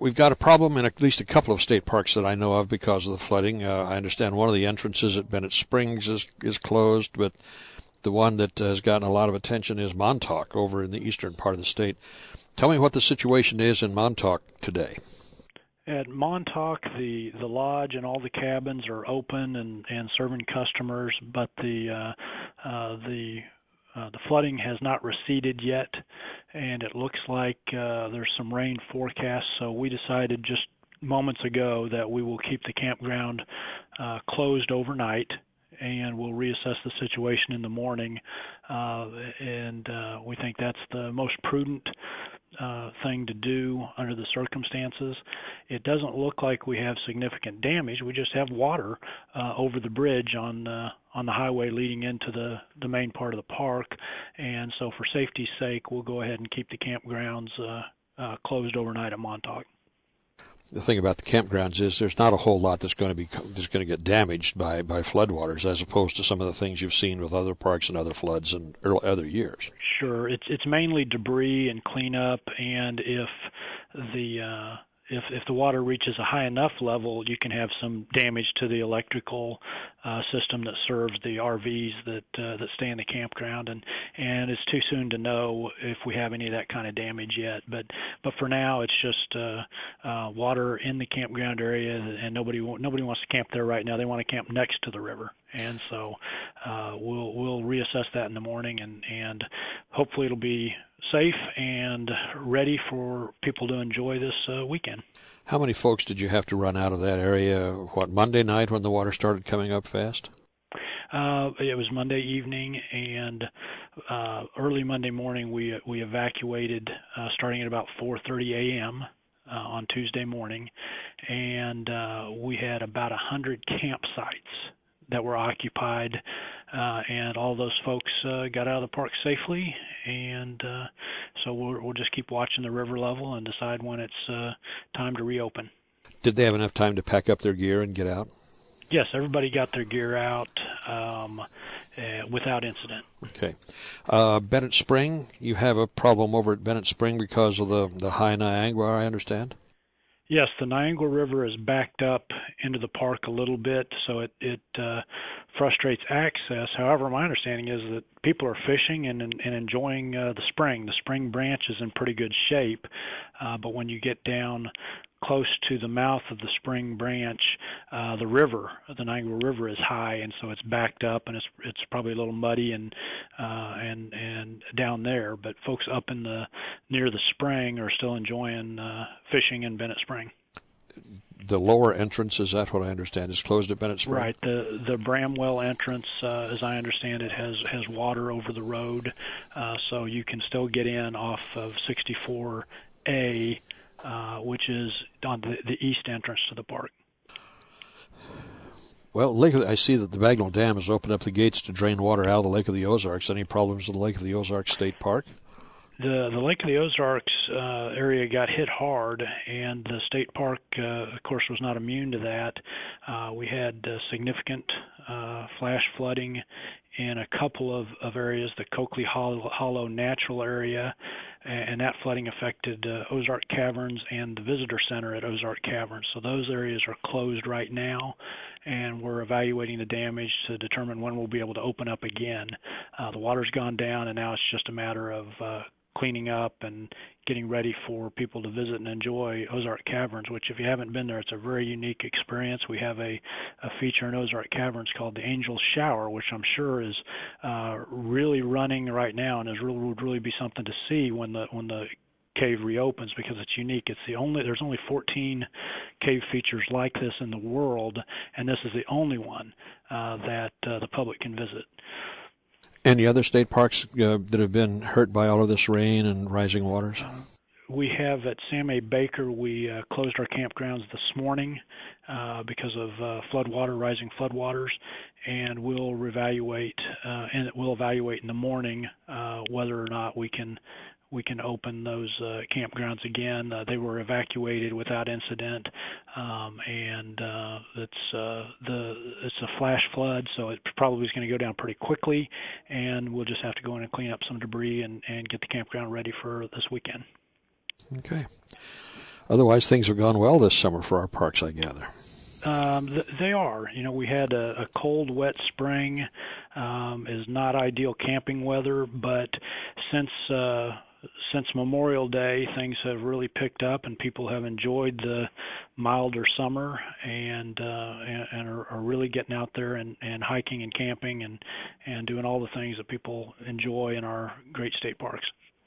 We've got a problem in at least a couple of state parks that I know of because of the flooding. I understand one of the entrances at Bennett Springs is closed, but the one that has gotten a lot of attention is Montauk over in the eastern part of the state. Tell me what the situation is in Montauk today. At Montauk, the lodge and all the cabins are open and serving customers, but the flooding has not receded yet, and it looks like there's some rain forecast. So we decided just moments ago that we will keep the campground closed overnight, and we'll reassess the situation in the morning. And we think that's the most prudent thing to do under the circumstances. It doesn't look like we have significant damage. We just have water over the bridge on the highway leading into the main part of the park, and so for safety's sake, we'll go ahead and keep the campgrounds closed overnight at Montauk. The thing about the campgrounds is there's not a whole lot that's going to get damaged by floodwaters, as opposed to some of the things you've seen with other parks and other floods in other years. Sure, it's mainly debris and cleanup, and if the water reaches a high enough level, you can have some damage to the electrical system that serves the RVs that stay in the campground, and it's too soon to know if we have any of that kind of damage yet. But for now, it's just water in the campground area, and nobody wants to camp there right now. They want to camp next to the river, and so we'll reassess that in the morning, and hopefully it'll be safe and ready for people to enjoy this weekend. How many folks did you have to run out of that area, Monday night when the water started coming up fast? It was Monday evening, and early Monday morning we evacuated starting at about 4:30 a.m. On Tuesday morning, and we had about 100 campsites that were occupied, and all those folks got out of the park safely, and so we'll just keep watching the river level and decide when it's time to reopen. Did they have enough time to pack up their gear and get out? Yes, everybody got their gear out without incident. Okay. Bennett Spring, you have a problem over at Bennett Spring because of the high Niagara, I understand? Yes, the Niagara River is backed up into the park a little bit, so it frustrates access. However, my understanding is that people are fishing and enjoying the spring. The spring branch is in pretty good shape, but when you get down close to the mouth of the spring branch, the Niagara River is high, and so it's backed up, and it's probably a little muddy and down there. But folks up near the spring are still enjoying fishing in Bennett Spring. The lower entrance, is that what I understand, is closed at Bennett Spring? Right. The Bramwell entrance, as I understand it, has water over the road, so you can still get in off of 64A, which is on the east entrance to the park. Well, I see that the Bagnell Dam has opened up the gates to drain water out of the Lake of the Ozarks. Any problems with the Lake of the Ozarks State Park? The Lake of the Ozarks area got hit hard, and the state park, of course, was not immune to that. We had significant flash flooding in a couple of areas, the Coakley Hollow Natural Area, and that flooding affected Ozark Caverns and the Visitor Center at Ozark Caverns. So those areas are closed right now, and we're evaluating the damage to determine when we'll be able to open up again. The water's gone down, and now it's just a matter of cleaning up and getting ready for people to visit and enjoy Ozark Caverns, which if you haven't been there, it's a very unique experience. We have a feature in Ozark Caverns called the Angel Shower, which I'm sure is really running right now, and would really be something to see when the cave reopens, because it's unique. There's only 14 cave features like this in the world, and this is the only one that the public can visit. Any other state parks that have been hurt by all of this rain and rising waters? We have at Sam A. Baker, we closed our campgrounds this morning because of rising floodwaters, and we'll evaluate in the morning whether or not we can open those campgrounds again. They were evacuated without incident, and it's a flash flood, so it probably is going to go down pretty quickly, and we'll just have to go in and clean up some debris and get the campground ready for this weekend. Okay. Otherwise, things have gone well this summer for our parks, I gather. They are. We had a cold, wet spring. Is not ideal camping weather, but since Memorial Day, things have really picked up, and people have enjoyed the milder summer and are really getting out there and hiking and camping and doing all the things that people enjoy in our great state parks.